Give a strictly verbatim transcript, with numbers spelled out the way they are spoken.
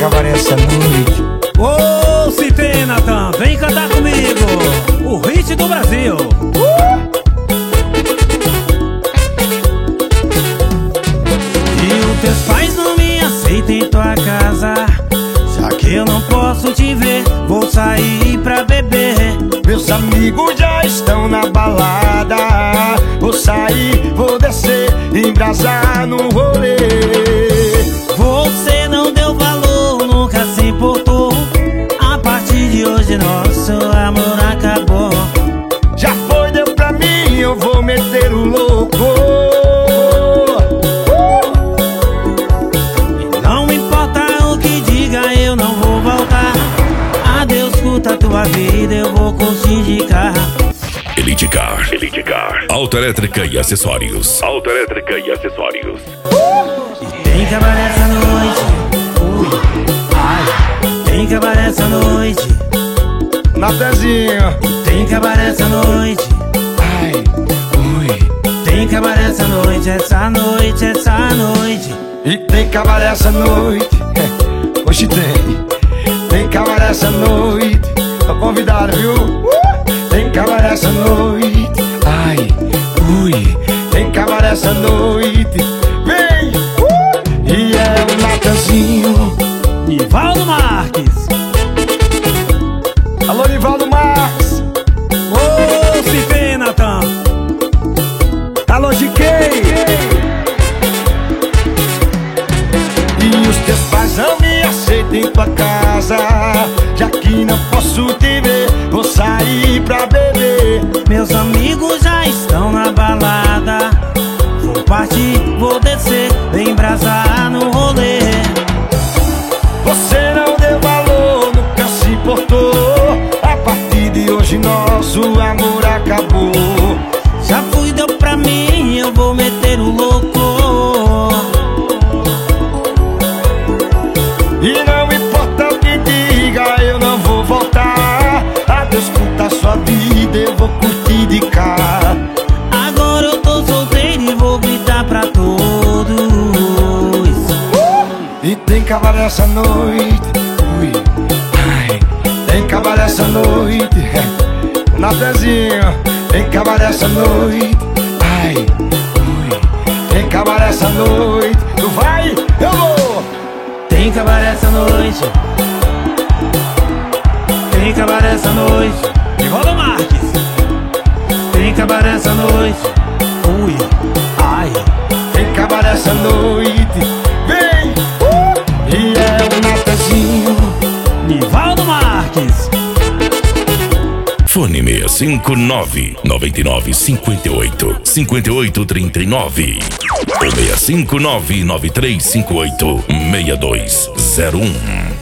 cabaré essa noite. Ô, se tem, Natan, vem cantar comigo o hit do Brasil. uh! E os teus pais não me aceitam em tua casa, já que eu não posso te ver, vou sair pra beber. Meus amigos já estão na balada, vou sair, vou descer, embrasar no rolê. Você não deu valor, nunca se importou. A partir de hoje nosso amor acabou. Já foi, deu pra mim, eu vou meter o louco. E não importa o que diga, eu não vou voltar. Adeus, curta tua vida, eu vou curtir de carro. Elite Car, Elite Car, auto elétrica e acessórios. Auto elétrica e acessórios. Tem cabaré essa noite, ui, ai. Tem cabaré essa noite, Natanzinho. tem cabaré essa noite, Ai, ui. tem cabaré essa noite, essa noite, essa noite. E tem cabaré essa noite. Hoje tem. Tem cabaré essa noite. Tô convidado, viu? Uh! Tem cabaré essa noite. Ai, ui. Tem cabaré essa noite. Vem! Uh! E é o Natanzinho. Nivaldo Marques. Alô, Nivaldo Marques. Ô, se tem, Natan. Alô, G K. E os teus pais não me aceitam em tua casa, já que não posso te ver, vou sair pra beber. Meus amigos já estão na balada, vou partir, vou descer, vem embrasar no rolê. Você não deu valor, nunca se importou. A partir de hoje nosso amor acabou. Já fui, deu pra mim, eu vou meter o louco. E não importa o que diga, eu não vou voltar. Adeus, curta sua vida, eu vou curtir de cá. Agora eu tô solteiro e vou gritar pra todos. E tem cabaré essa noite, ui, ai. Tem cabaré essa noite, Natanzinho. Tem cabaré essa noite, ai, ui. Tem cabaré essa noite. Tu vai, eu vou. Tem cabaré essa noite, tem cabaré essa noite. Nivaldo Marques. Tem cabaré essa noite, ui, ai. Tem cabaré essa noite. Vem! Uh! E é o Natanzinho. Nivaldo Marques. Fone seis cinco nove, nove nove cinco oito, cinco oito três nove ou seis cinco nove, nove três cinco oito, seis dois zero um.